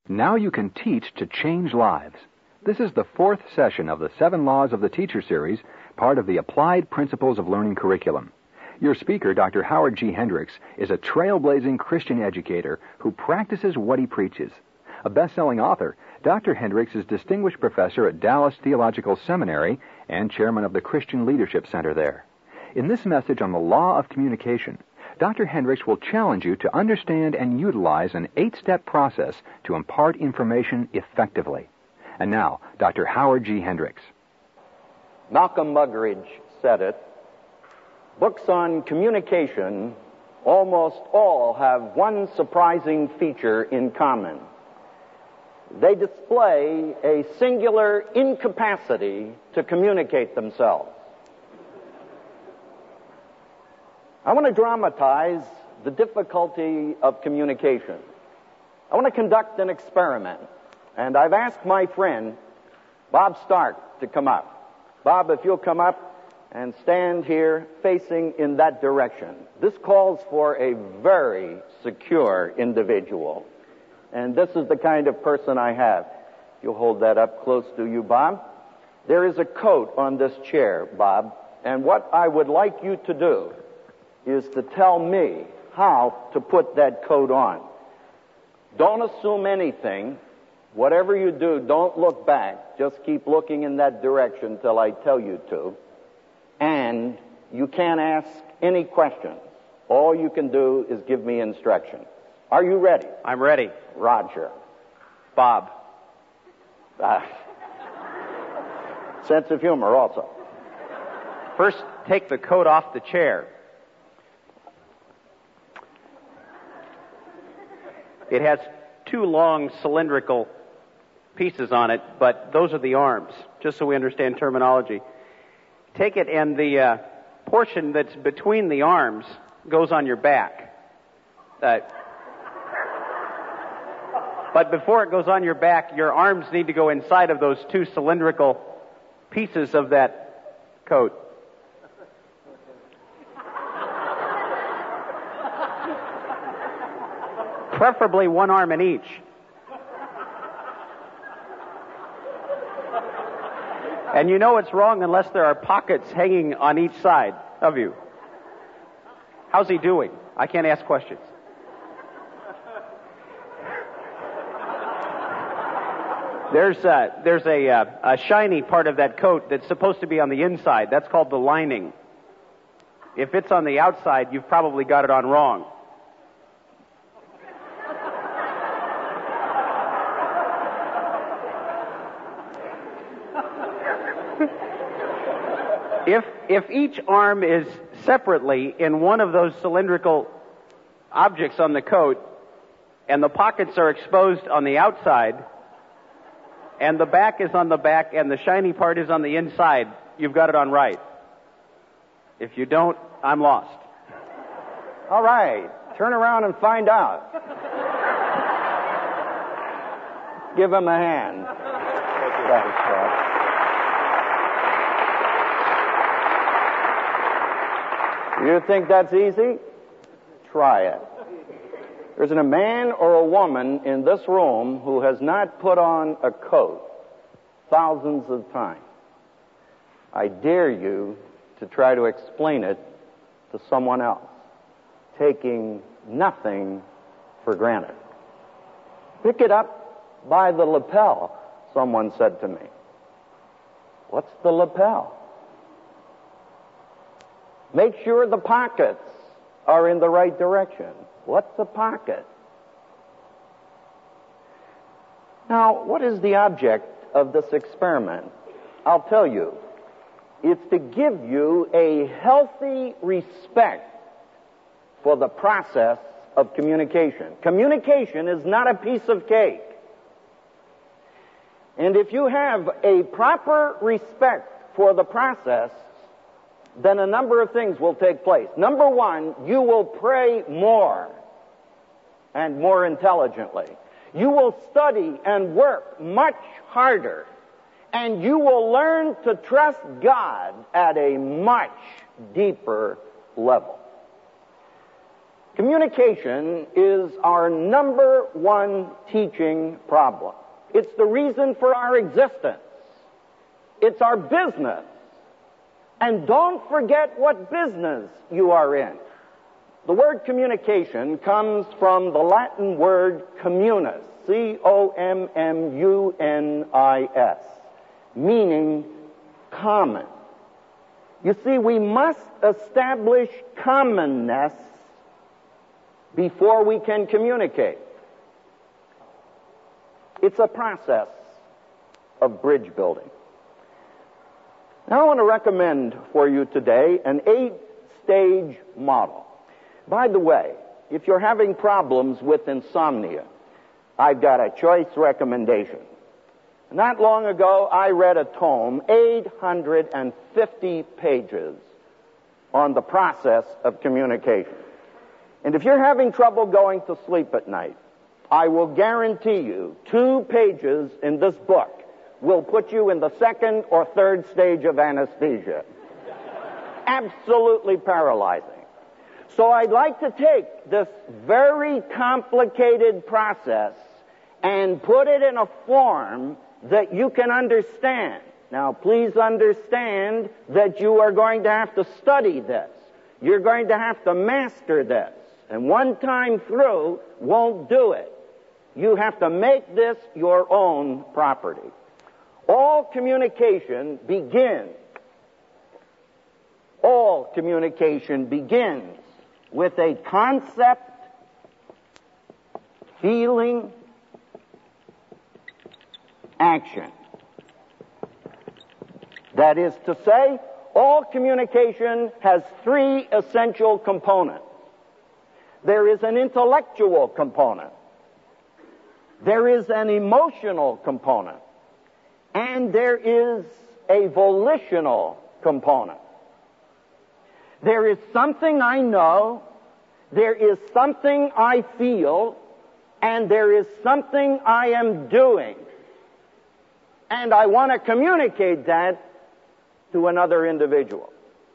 Now you can teach to change lives. This is the fourth session of the 7 Laws of the Teacher series, part of the Applied Principles of Learning curriculum. Your speaker, Dr. Howard G. Hendricks, is a trailblazing Christian educator who practices what he preaches. A best-selling author, Dr. Hendricks is distinguished professor at Dallas Theological Seminary and chairman of the Christian Leadership Center there. In this message on the law of communication, Dr. Hendricks will challenge you to understand and utilize an 8-step process to impart information effectively. And now, Dr. Howard G. Hendricks. Malcolm Muggeridge said it. Books on communication almost all have one surprising feature in common. They display a singular incapacity to communicate themselves. I want to dramatize the difficulty of communication. I want to conduct an experiment, and I've asked my friend, Bob Stark, to come up. Bob, if you'll come up and stand here facing in that direction. This calls for a very secure individual. And this is the kind of person I have. You'll hold that up close to you, Bob. There is a coat on this chair, Bob, and what I would like you to do is to tell me how to put that coat on. Don't assume anything. Whatever you do, don't look back. Just keep looking in that direction till I tell you to. And you can't ask any questions. All you can do is give me instructions. Are you ready? I'm ready. Roger. Bob. Sense of humor also. First, take the coat off the chair. It has 2 long cylindrical pieces on it, but those are the arms, just so we understand terminology. Take it, and the portion that's between the arms goes on your back. But before it goes on your back, your arms need to go inside of those 2 cylindrical pieces of that coat. Preferably 1 arm in each. And you know it's wrong unless there are pockets hanging on each side of you. How's he doing? I can't ask questions. There's a shiny part of that coat that's supposed to be on the inside. That's called the lining. If it's on the outside, you've probably got it on wrong. If each arm is separately in one of those cylindrical objects on the coat, and the pockets are exposed on the outside, and the back is on the back, and the shiny part is on the inside, you've got it on right. If you don't, I'm lost. All right. Turn around and find out. Give him a hand. You think that's easy? Try it. There isn't a man or a woman in this room who has not put on a coat thousands of times. I dare you to try to explain it to someone else, taking nothing for granted. Pick it up by the lapel, someone said to me. What's the lapel? Make sure the pockets are in the right direction. What's a pocket? Now, what is the object of this experiment? I'll tell you. It's to give you a healthy respect for the process of communication. Communication is not a piece of cake. And if you have a proper respect for the process, then a number of things will take place. Number 1, you will pray more and more intelligently. You will study and work much harder. And you will learn to trust God at a much deeper level. Communication is our number one teaching problem. It's the reason for our existence. It's our business. And don't forget what business you are in. The word communication comes from the Latin word communis, C-O-M-M-U-N-I-S, meaning common. You see, we must establish commonness before we can communicate. It's a process of bridge building. Now I want to recommend for you today an 8-stage model. By the way, if you're having problems with insomnia, I've got a choice recommendation. Not long ago, I read a tome, 850 pages, on the process of communication. And if you're having trouble going to sleep at night, I will guarantee you 2 pages in this book will put you in the 2nd or 3rd stage of anesthesia. Absolutely paralyzing. So I'd like to take this very complicated process and put it in a form that you can understand. Now, please understand that you are going to have to study this. You're going to have to master this. And one time through won't do it. You have to make this your own property. All communication begins with a concept, feeling, action. That is to say, all communication has 3 essential components. There is an intellectual component. There is an emotional component. And there is a volitional component. There is something I know, there is something I feel, and there is something I am doing. And I want to communicate that to another individual.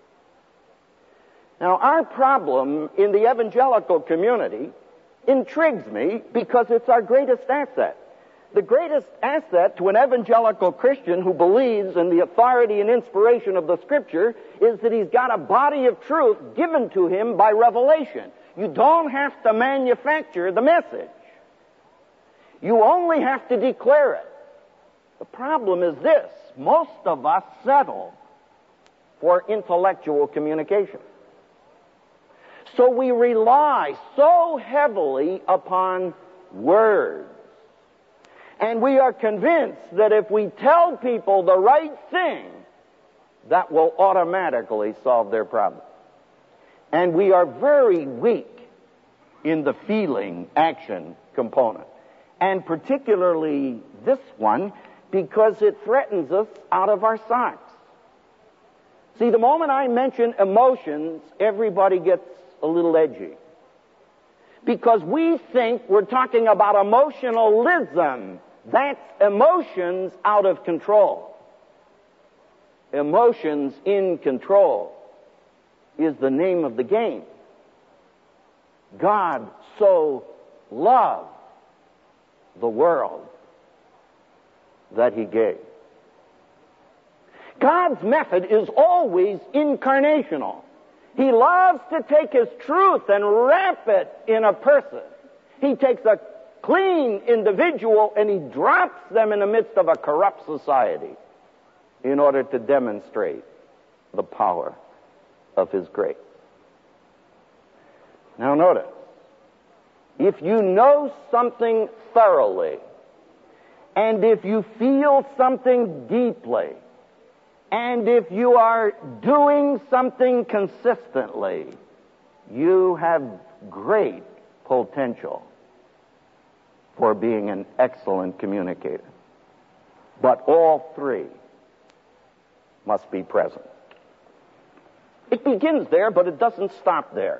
Now, our problem in the evangelical community intrigues me because it's our greatest asset. The greatest asset to an evangelical Christian who believes in the authority and inspiration of the Scripture is that he's got a body of truth given to him by revelation. You don't have to manufacture the message. You only have to declare it. The problem is this: most of us settle for intellectual communication. So we rely so heavily upon words. And we are convinced that if we tell people the right thing, that will automatically solve their problem. And we are very weak in the feeling action component. And particularly this one, because it threatens us out of our socks. See, the moment I mention emotions, everybody gets a little edgy. Because we think we're talking about emotionalism. That's emotions out of control. Emotions in control is the name of the game. God so loved the world that He gave. God's method is always incarnational. He loves to take His truth and wrap it in a person. He takes a clean individual and He drops them in the midst of a corrupt society in order to demonstrate the power of His grace. Now notice, if you know something thoroughly, and if you feel something deeply, and if you are doing something consistently, you have great potential for being an excellent communicator. But all 3 must be present. It begins there, but it doesn't stop there.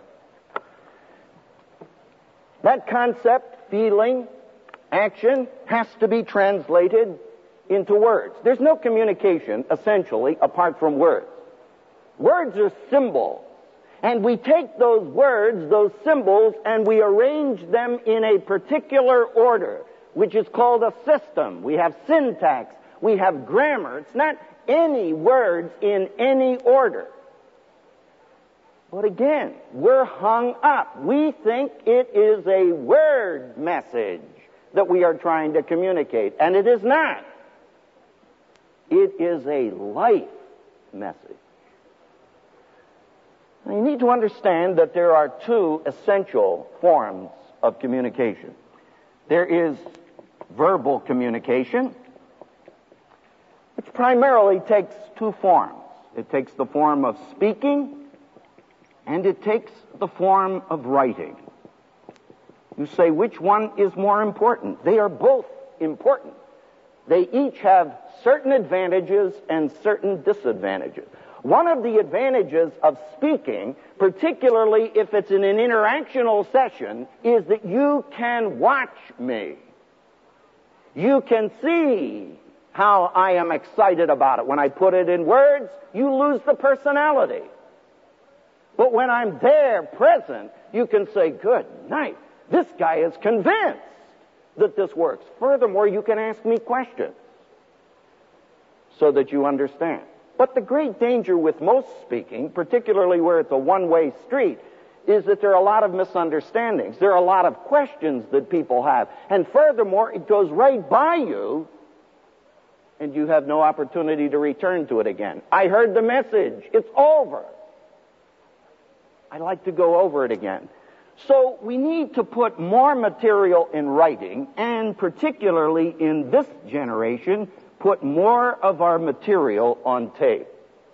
That concept, feeling, action, has to be translated into words. There's no communication, essentially, apart from words. Words are symbols. And we take those words, those symbols, and we arrange them in a particular order, which is called a system. We have syntax. We have grammar. It's not any words in any order. But again, we're hung up. We think it is a word message that we are trying to communicate, and it is not. It is a life message. Now, you need to understand that there are two essential forms of communication. There is verbal communication, which primarily takes two forms. It takes the form of speaking, and it takes the form of writing. You say, which one is more important? They are both important. They each have certain advantages and certain disadvantages. One of the advantages of speaking, particularly if it's in an interactional session, is that you can watch me. You can see how I am excited about it. When I put it in words, you lose the personality. But when I'm there, present, you can say, good night. This guy is convinced that this works. Furthermore, you can ask me questions so that you understand. But the great danger with most speaking, particularly where it's a one-way street, is that there are a lot of misunderstandings. There are a lot of questions that people have. And furthermore, it goes right by you, and you have no opportunity to return to it again. I heard the message. It's over. I'd like to go over it again. So we need to put more material in writing, and particularly in this generation, put more of our material on tape.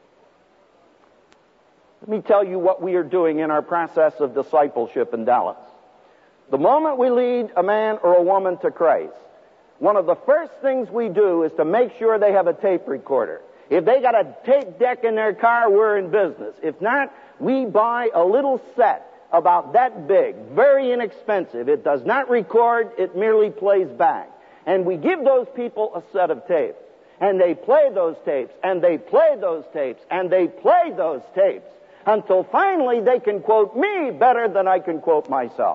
Let me tell you what we are doing in our process of discipleship in Dallas. The moment we lead a man or a woman to Christ, one of the first things we do is to make sure they have a tape recorder. If they got a tape deck in their car, we're in business. If not, we buy a little set about that big, very inexpensive. It does not record, it merely plays back. And we give those people a set of tapes. And they play those tapes, and they play those tapes, and they play those tapes, until finally they can quote me better than I can quote myself.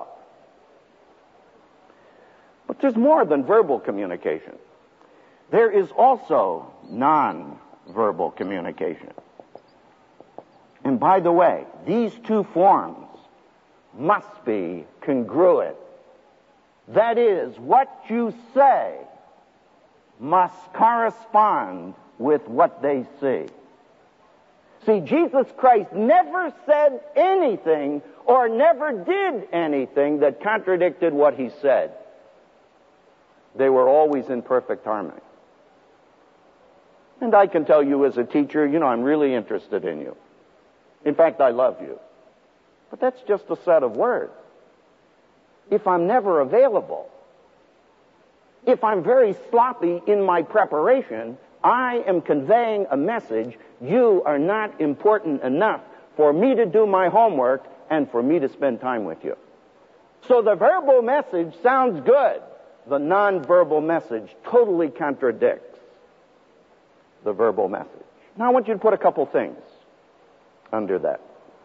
But there's more than verbal communication. There is also non-verbal communication. And by the way, these two forms must be congruent. That is, what you say must correspond with what they see. See, Jesus Christ never said anything or never did anything that contradicted what he said. They were always in perfect harmony. And I can tell you as a teacher, I'm really interested in you. In fact, I love you. But that's just a set of words. If I'm never available, if I'm very sloppy in my preparation, I am conveying a message: you are not important enough for me to do my homework and for me to spend time with you. So the verbal message sounds good. The nonverbal message totally contradicts the verbal message. Now I want you to put a couple things under that.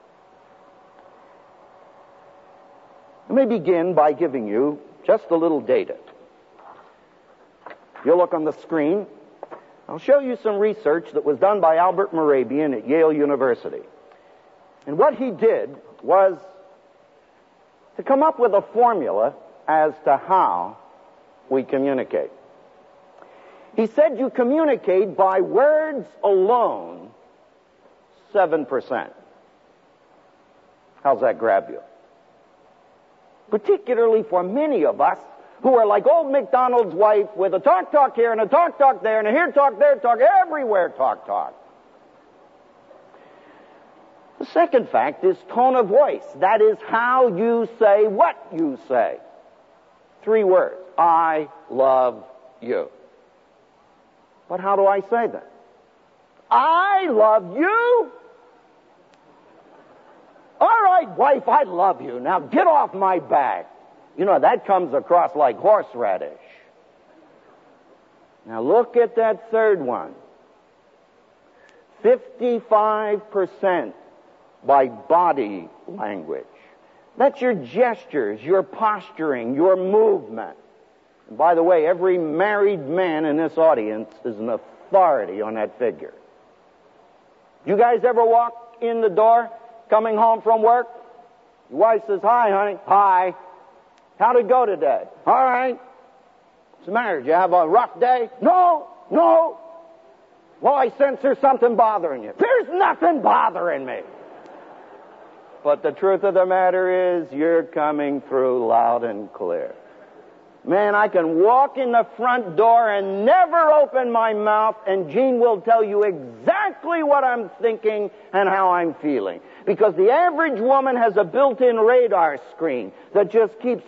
Let me begin by giving you just a little data. You'll look on the screen. I'll show you some research that was done by Albert Mehrabian at Yale University. And what he did was to come up with a formula as to how we communicate. He said you communicate by words alone 7%. How's that grab you? Particularly for many of us who are like old MacDonald's wife with a talk here and a talk there and a here talk, there talk, everywhere talk. The second fact is tone of voice. That is how you say what you say. 3 words. I love you. But how do I say that? I love you? All right, wife, I love you. Now get off my back. That comes across like horseradish. Now look at that third one. 55% by body language. That's your gestures, your posturing, your movement. And by the way, every married man in this audience is an authority on that figure. You guys ever walk in the door coming home from work? Your wife says, "Hi, honey." "Hi. How'd it go today?" "All right." "What's the matter? Did you have a rough day?" "No. Well, I sense there's something bothering you." "There's nothing bothering me." But the truth of the matter is, you're coming through loud and clear. Man, I can walk in the front door and never open my mouth, and Gene will tell you exactly what I'm thinking and how I'm feeling. Because the average woman has a built-in radar screen that just keeps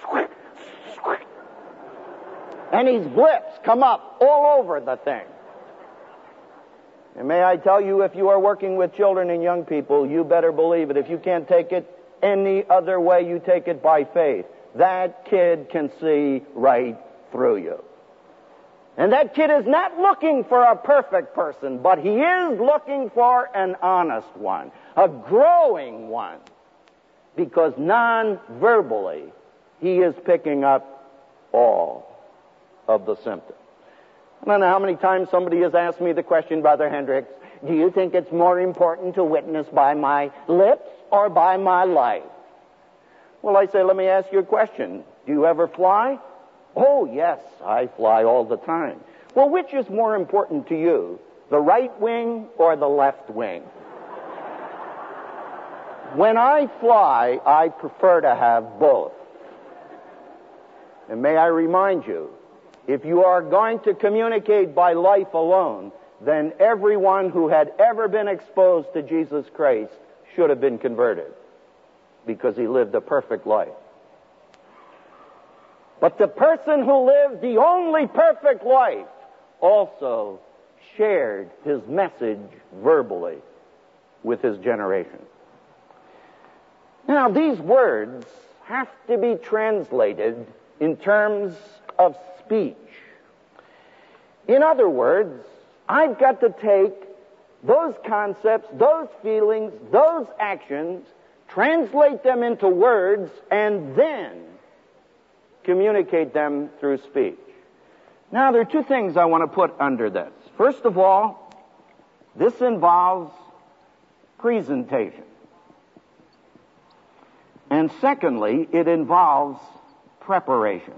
and these blips come up all over the thing. And may I tell you, if you are working with children and young people, you better believe it. If you can't take it any other way, you take it by faith. That kid can see right through you. And that kid is not looking for a perfect person, but he is looking for an honest one, a growing one. Because non-verbally, he is picking up all of the symptoms. I don't know how many times somebody has asked me the question, "Brother Hendricks, do you think it's more important to witness by my lips or by my life?" Well, I say, let me ask you a question. Do you ever fly? "Oh, yes, I fly all the time." Well, which is more important to you, the right wing or the left wing? When I fly, I prefer to have both. And may I remind you, if you are going to communicate by life alone, then everyone who had ever been exposed to Jesus Christ should have been converted, because he lived a perfect life. But the person who lived the only perfect life also shared his message verbally with his generation. Now, these words have to be translated in terms of speech. In other words, I've got to take those concepts, those feelings, those actions, translate them into words, and then communicate them through speech. Now, there are two things I want to put under this. First of all, this involves presentation. And secondly, it involves preparation.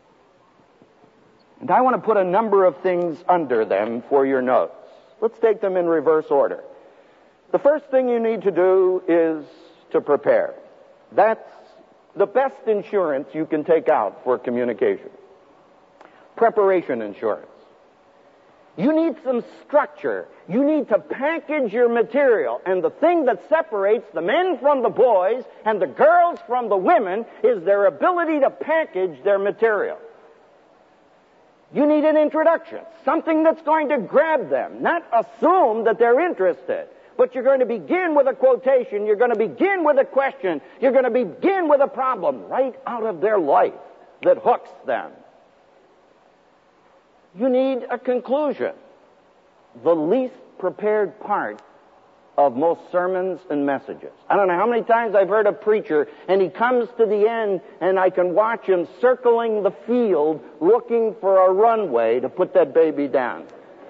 And I want to put a number of things under them for your notes. Let's take them in reverse order. The first thing you need to do is to prepare. That's the best insurance you can take out for communication. Preparation insurance. You need some structure. You need to package your material. And the thing that separates the men from the boys and the girls from the women is their ability to package their material. You need an introduction, something that's going to grab them, not assume that they're interested. But you're going to begin with a quotation, you're going to begin with a question, you're going to begin with a problem right out of their life that hooks them. You need a conclusion, the least prepared part of most sermons and messages. I don't know how many times I've heard a preacher and he comes to the end and I can watch him circling the field looking for a runway to put that baby down.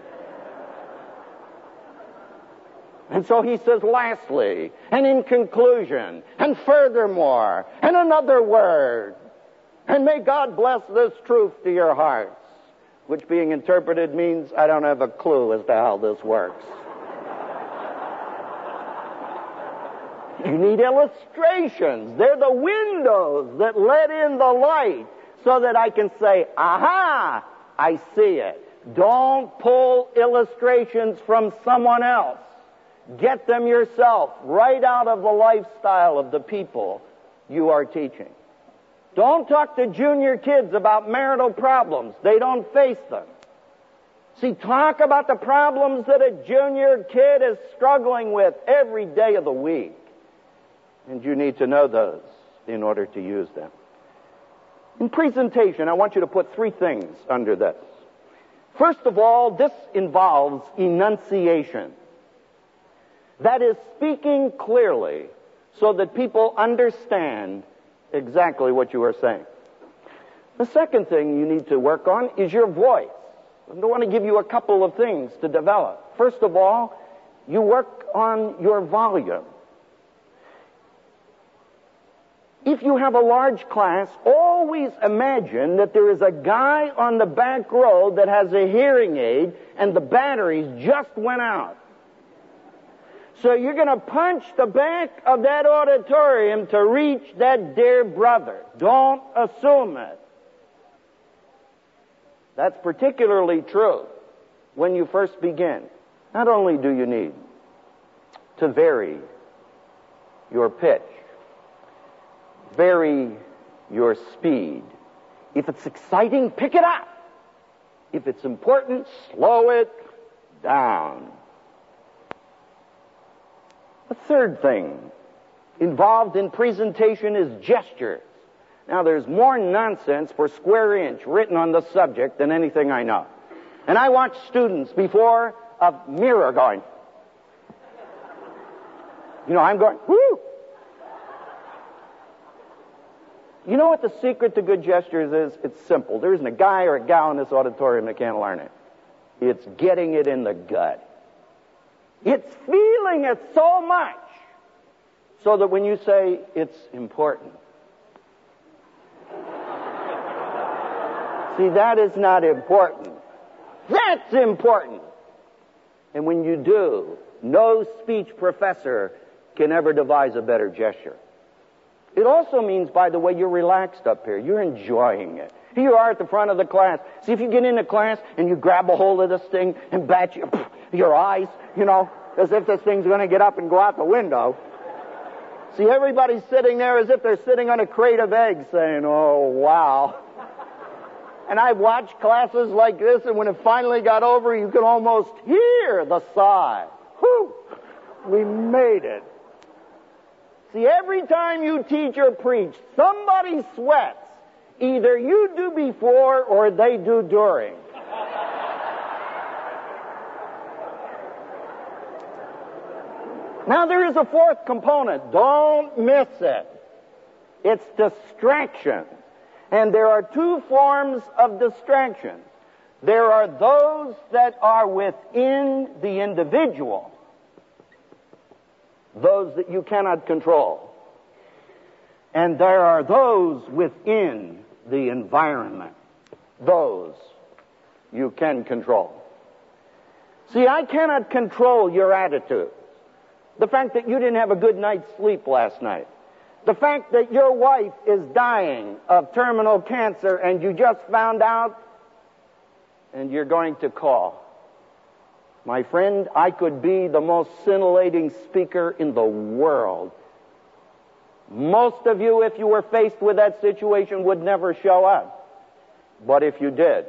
And so he says, lastly, and in conclusion, and furthermore, and another word, and may God bless this truth to your hearts, which being interpreted means I don't have a clue as to how this works. You need illustrations. They're the windows that let in the light so that I can say, aha, I see it. Don't pull illustrations from someone else. Get them yourself, right out of the lifestyle of the people you are teaching. Don't talk to junior kids about marital problems. They don't face them. See, talk about the problems that a junior kid is struggling with every day of the week. And you need to know those in order to use them. In presentation, I want you to put three things under this. First of all, this involves enunciation. That is speaking clearly so that people understand exactly what you are saying. The second thing you need to work on is your voice. I want to give you a couple of things to develop. First of all, you work on your volume. If you have a large class, always imagine that there is a guy on the back row that has a hearing aid and the batteries just went out. So you're going to punch the back of that auditorium to reach that dear brother. Don't assume it. That's particularly true when you first begin. Not only do you need to vary your pitch, vary your speed. If it's exciting, pick it up. If it's important, slow it down. The third thing involved in presentation is gestures. Now, there's more nonsense per square inch written on the subject than anything I know. And I watch students before a mirror going. I'm going, whoo! You know what the secret to good gestures is? It's simple. There isn't a guy or a gal in this auditorium that can't learn it. It's getting it in the gut. It's feeling it so much so that when you say it's important. See, that is not important. That's important. And when you do, no speech professor can ever devise a better gesture. It also means, by the way, you're relaxed up here. You're enjoying it. Here you are at the front of the class. See, if you get into class and you grab a hold of this thing and bat your eyes, as if this thing's going to get up and go out the window. See, everybody's sitting there as if they're sitting on a crate of eggs saying, oh, wow. And I've watched classes like this, and when it finally got over, you could almost hear the sigh. Whew! We made it. See, every time you teach or preach, somebody sweats. Either you do before or they do during. Now, there is a fourth component. Don't miss it. It's distraction. And there are two forms of distraction. There are those that are within the individual, those that you cannot control. And there are those within the environment, those you can control. See, I cannot control your attitude. The fact that you didn't have a good night's sleep last night. The fact that your wife is dying of terminal cancer and you just found out and you're going to call. My friend, I could be the most scintillating speaker in the world. Most of you, if you were faced with that situation, would never show up. But if you did,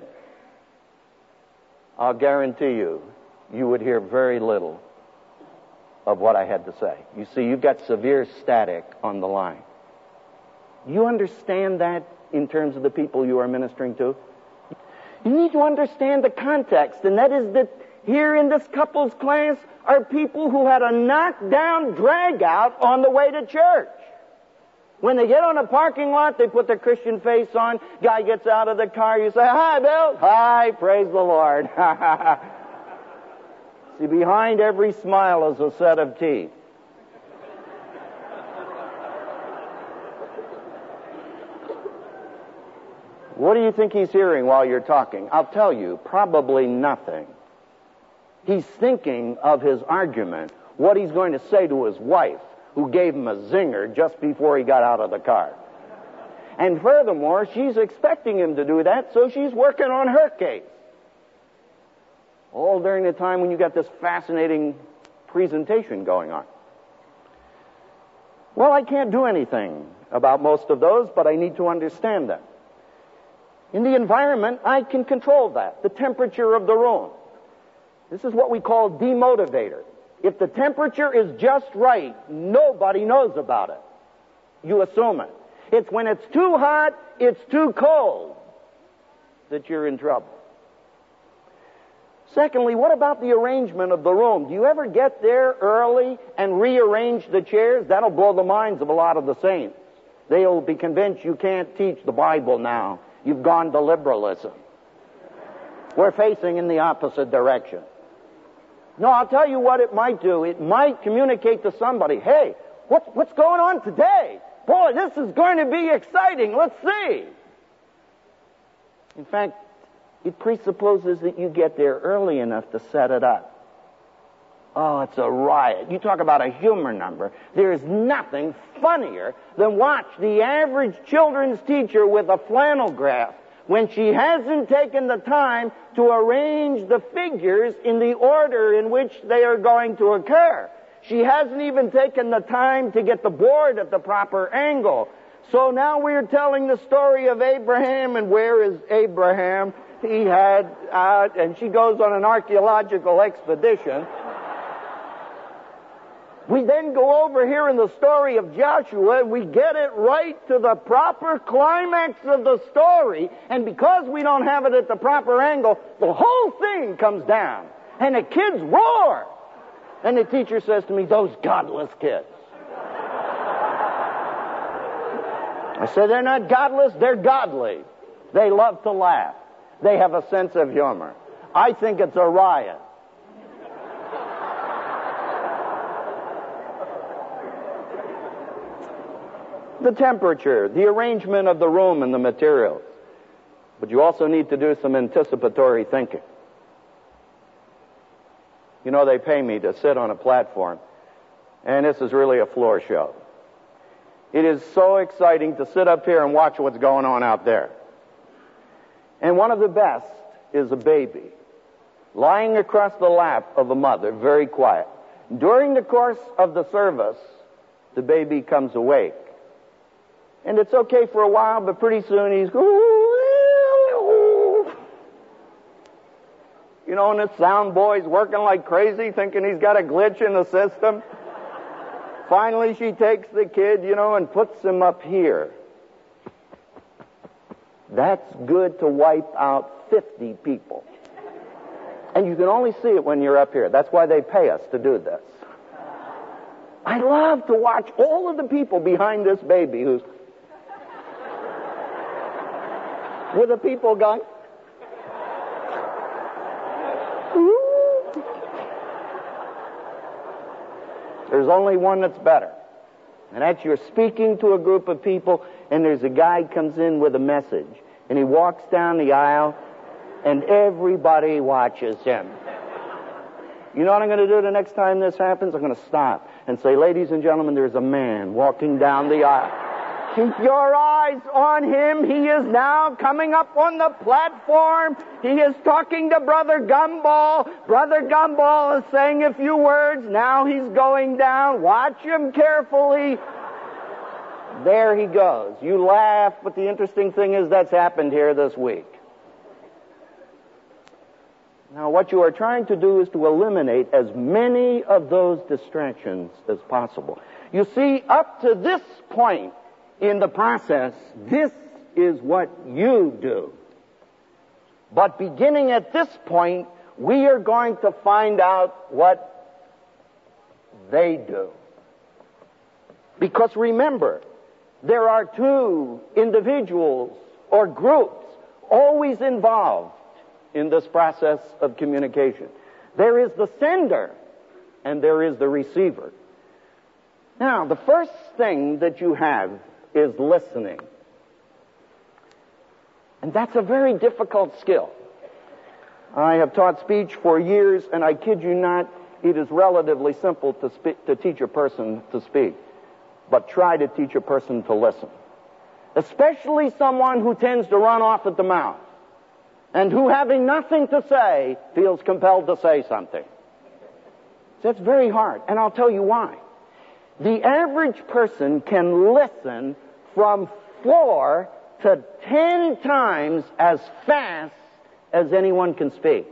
I'll guarantee you, you would hear very little of what I had to say. You see, you've got severe static on the line. You understand that in terms of the people you are ministering to? You need to understand the context, and that is that here in this couples class are people who had a knockdown drag out on the way to church. When they get on a parking lot, they put their Christian face on. Guy gets out of the car, you say, "Hi, Bill." "Hi, praise the Lord." See, behind every smile is a set of teeth. What do you think he's hearing while you're talking? I'll tell you, probably nothing. He's thinking of his argument, what he's going to say to his wife, who gave him a zinger just before he got out of the car. And furthermore, she's expecting him to do that, so she's working on her case. All during the time when you got this fascinating presentation going on. Well, I can't do anything about most of those, but I need to understand them. In the environment, I can control that, the temperature of the room. This is what we call demotivator. If the temperature is just right, nobody knows about it. You assume it. It's when it's too hot, it's too cold that you're in trouble. Secondly, what about the arrangement of the room? Do you ever get there early and rearrange the chairs? That'll blow the minds of a lot of the saints. They'll be convinced you can't teach the Bible now. You've gone to liberalism. We're facing in the opposite direction. No, I'll tell you what it might do. It might communicate to somebody, hey, what's going on today? Boy, this is going to be exciting. Let's see. In fact, it presupposes that you get there early enough to set it up. Oh, it's a riot. You talk about a humor number. There is nothing funnier than watch the average children's teacher with a flannel graph when she hasn't taken the time to arrange the figures in the order in which they are going to occur. She hasn't even taken the time to get the board at the proper angle. So now we're telling the story of Abraham, and where is Abraham? He had, and she goes on an archaeological expedition. We then go over here in the story of Joshua, and we get it right to the proper climax of the story, and because we don't have it at the proper angle, the whole thing comes down, and the kids roar. And the teacher says to me, those godless kids. I said, they're not godless, they're godly. They love to laugh. They have a sense of humor. I think it's a riot. The temperature, the arrangement of the room and the materials. But you also need to do some anticipatory thinking. You know, they pay me to sit on a platform, and this is really a floor show. It is so exciting to sit up here and watch what's going on out there. And one of the best is a baby lying across the lap of a mother, very quiet. During the course of the service, the baby comes awake. And it's okay for a while, but pretty soon he's you know, and the sound boy's working like crazy, thinking he's got a glitch in the system. Finally, she takes the kid, you know, and puts him up here. That's good to wipe out 50 people. And you can only see it when you're up here. That's why they pay us to do this. I love to watch all of the people behind this baby who's with the people going, there's only one that's better. And that's you're speaking to a group of people, and there's a guy comes in with a message, and he walks down the aisle, and everybody watches him. You know what I'm going to do the next time this happens? I'm going to stop and say, ladies and gentlemen, there's a man walking down the aisle. Keep your eyes on him. He is now coming up on the platform. He is talking to Brother Gumball. Brother Gumball is saying a few words. Now he's going down. Watch him carefully. There he goes. You laugh, but the interesting thing is that's happened here this week. Now, what you are trying to do is to eliminate as many of those distractions as possible. You see, up to this point in the process, this is what you do. But beginning at this point, we are going to find out what they do. Because remember, there are two individuals or groups always involved in this process of communication. There is the sender and there is the receiver. Now, the first thing that you have is listening. And that's a very difficult skill. I have taught speech for years, and I kid you not, it is relatively simple to teach a person to speak. But try to teach a person to listen. Especially someone who tends to run off at the mouth, and who, having nothing to say, feels compelled to say something. That's very hard, and I'll tell you why. The average person can listen from 4 to 10 times as fast as anyone can speak,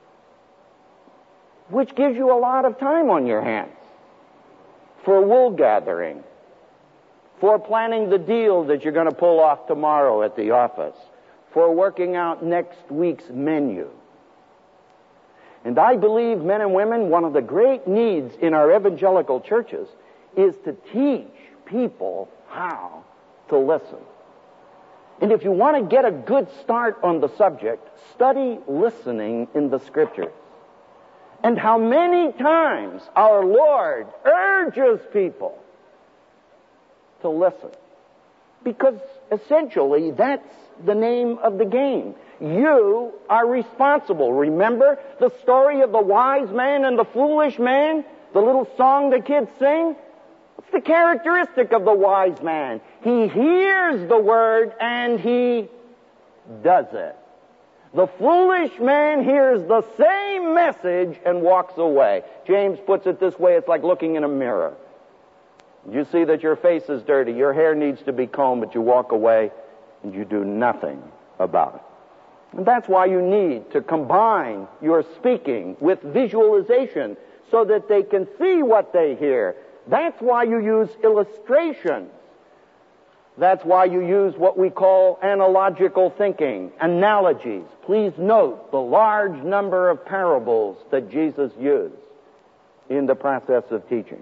which gives you a lot of time on your hands for wool gathering, for planning the deal that you're going to pull off tomorrow at the office, for working out next week's menu. And I believe, men and women, one of the great needs in our evangelical churches is to teach people how to listen. And if you want to get a good start on the subject, study listening in the Scriptures. And how many times our Lord urges people to listen. Because essentially that's the name of the game. You are responsible. Remember the story of the wise man and the foolish man? The little song the kids sing? What's the characteristic of the wise man? He hears the word and he does it. The foolish man hears the same message and walks away. James puts it this way, it's like looking in a mirror. You see that your face is dirty, your hair needs to be combed, but you walk away and you do nothing about it. And that's why you need to combine your speaking with visualization so that they can see what they hear. That's why you use illustrations. That's why you use what we call analogical thinking, analogies. Please note the large number of parables that Jesus used in the process of teaching.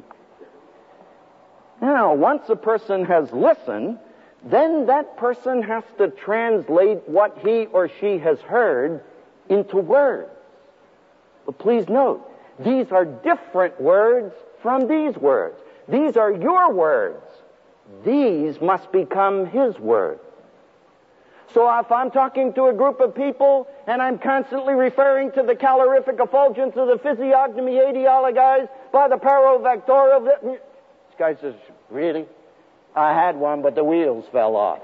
Now, once a person has listened, then that person has to translate what he or she has heard into words. But please note, these are different words from these words. These are your words. These must become His words. So if I'm talking to a group of people and I'm constantly referring to the calorific effulgence of the physiognomy etiologize by the parovector of the... This guy says, really? I had one, but the wheels fell off.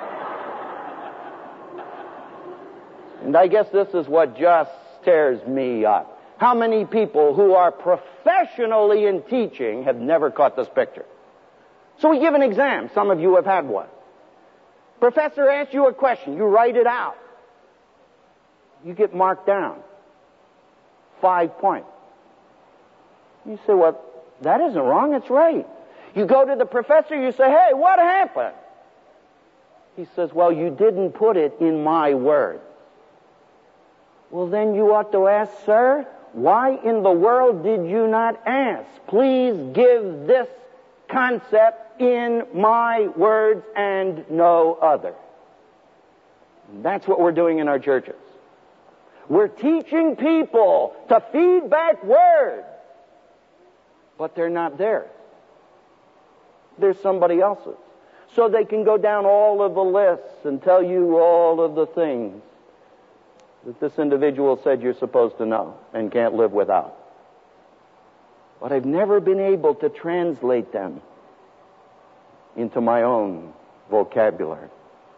And I guess this is what just tears me up. How many people who are professionally in teaching have never caught this picture? So we give an exam. Some of you have had one. Professor asks you a question. You write it out. You get marked down. 5 points. You say, well, that isn't wrong. It's right. You go to the professor. You say, hey, what happened? He says, well, you didn't put it in my words. Well, then you ought to ask, sir, why in the world did you not ask? Please give this concept in my words and no other. That's what we're doing in our churches. We're teaching people to feed back words, but they're not theirs. They're somebody else's. So they can go down all of the lists and tell you all of the things that this individual said you're supposed to know and can't live without. But I've never been able to translate them into my own vocabulary.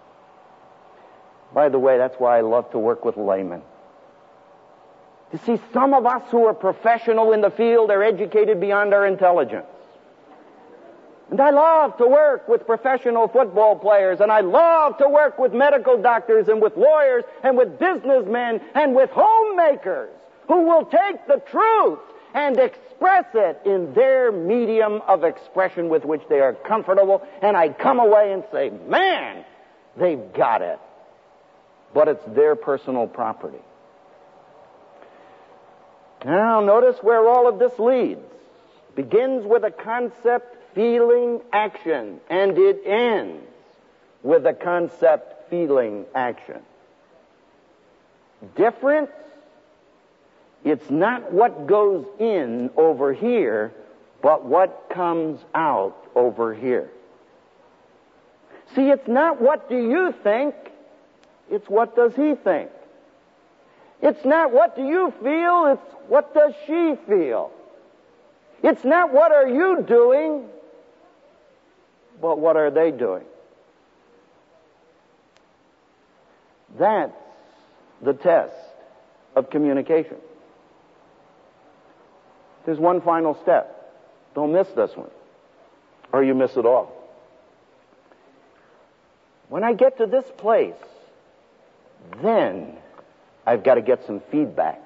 By the way, that's why I love to work with laymen. You see, some of us who are professional in the field are educated beyond our intelligence. And I love to work with professional football players, and I love to work with medical doctors and with lawyers and with businessmen and with homemakers who will take the truth and express it in their medium of expression with which they are comfortable. And I come away and say, man, they've got it. But it's their personal property. Now, notice where all of this leads. Begins with a concept, feeling, action, and it ends with a concept, feeling, action. Difference, it's not what goes in over here, but what comes out over here. See, it's not what do you think, it's what does he think. It's not what do you feel, it's what does she feel. It's not what are you doing, but what are they doing? That's the test of communication. There's one final step. Don't miss this one, or you miss it all. When I get to this place, then I've got to get some feedback.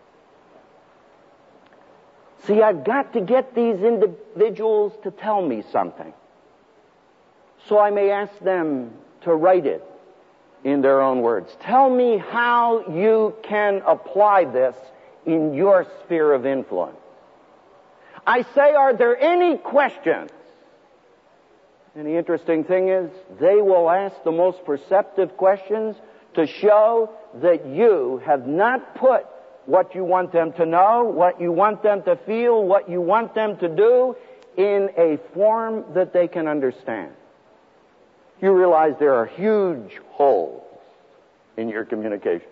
See, I've got to get these individuals to tell me something. So I may ask them to write it in their own words. Tell me how you can apply this in your sphere of influence. I say, are there any questions? And the interesting thing is, they will ask the most perceptive questions to show that you have not put what you want them to know, what you want them to feel, what you want them to do in a form that they can understand. You realize there are huge holes in your communication.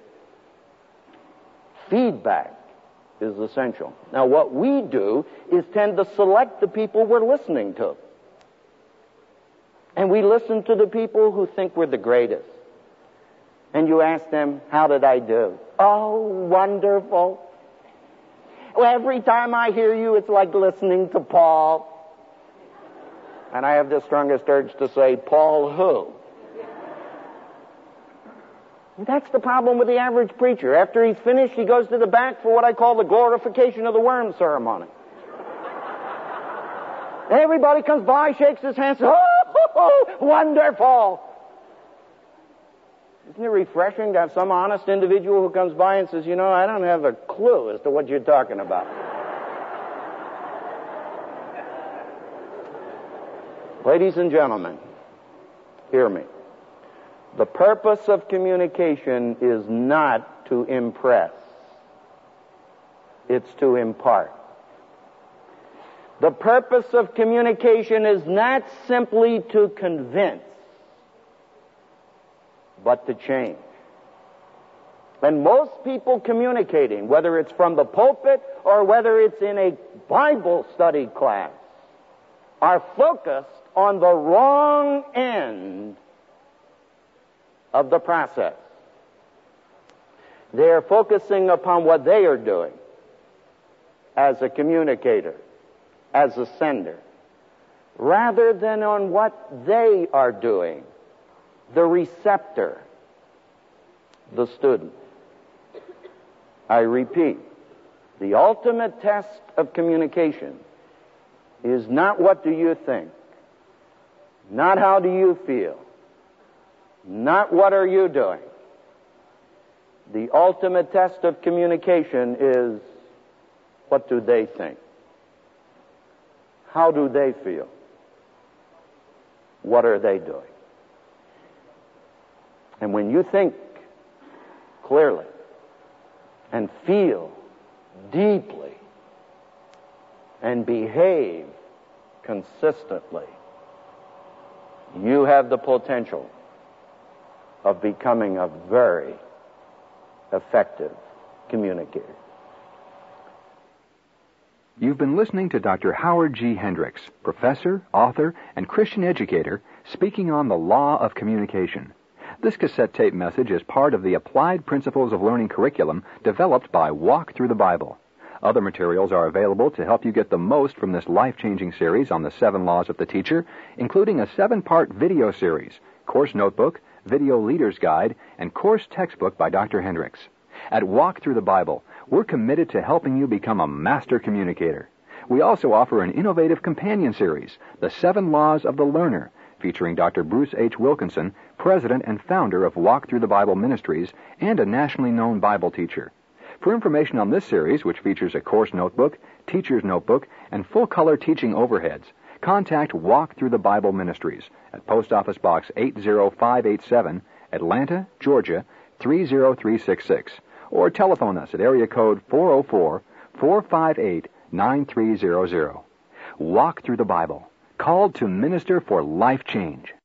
Feedback is essential. Now, what we do is tend to select the people we're listening to. And we listen to the people who think we're the greatest. And you ask them, how did I do? Oh, wonderful. Well, every time I hear you, it's like listening to Paul. And I have the strongest urge to say, Paul who? That's the problem with the average preacher. After he's finished, he goes to the back for what I call the glorification of the worm ceremony. Everybody comes by, shakes his hand, says, oh, wonderful. Isn't it refreshing to have some honest individual who comes by and says, I don't have a clue as to what you're talking about. Ladies and gentlemen, hear me. The purpose of communication is not to impress. It's to impart. The purpose of communication is not simply to convince, but to change. And most people communicating, whether it's from the pulpit or whether it's in a Bible study class, are focused on the wrong end of the process. They are focusing upon what they are doing as a communicator, as a sender, rather than on what they are doing, the receptor, the student. I repeat, the ultimate test of communication is not what do you think, not how do you feel, not what are you doing. The ultimate test of communication is what do they think? How do they feel? What are they doing? And when you think clearly and feel deeply and behave consistently, you have the potential of becoming a very effective communicator. You've been listening to Dr. Howard G. Hendricks, professor, author, and Christian educator, speaking on the law of communication. This cassette tape message is part of the Applied Principles of Learning curriculum developed by Walk Through the Bible. Other materials are available to help you get the most from this life-changing series on the 7 Laws of the Teacher, including a 7-part video series, course notebook, video leader's guide, and course textbook by Dr. Hendricks. At Walk Through the Bible, we're committed to helping you become a master communicator. We also offer an innovative companion series, The 7 Laws of the Learner, featuring Dr. Bruce H. Wilkinson, president and founder of Walk Through the Bible Ministries and a nationally known Bible teacher. For information on this series, which features a course notebook, teacher's notebook, and full-color teaching overheads, contact Walk Through the Bible Ministries at Post Office Box 80587, Atlanta, Georgia 30366, or telephone us at area code 404-458-9300. Walk Through the Bible, called to minister for life change.